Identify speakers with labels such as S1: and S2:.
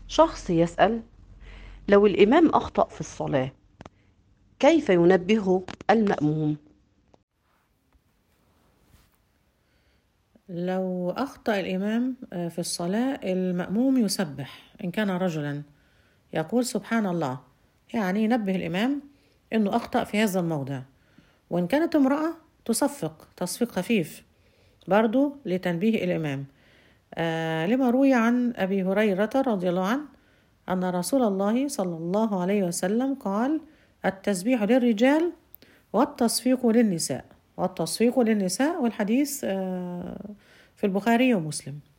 S1: شخص يسأل: لو الإمام أخطأ في الصلاة كيف ينبهه المأموم؟
S2: لو أخطأ الإمام في الصلاة، المأموم يسبح إن كان رجلا، يقول سبحان الله، يعني ينبه الإمام أنه أخطأ في هذا الموضع. وإن كانت امرأة تصفق تصفيق خفيف برضو لتنبيه الإمام. لما روي عن أبي هريرة رضي الله عنه أن رسول الله صلى الله عليه وسلم قال: التسبيح للرجال والتصفيق للنساء. والتصفيق للنساء، والحديث في البخاري ومسلم.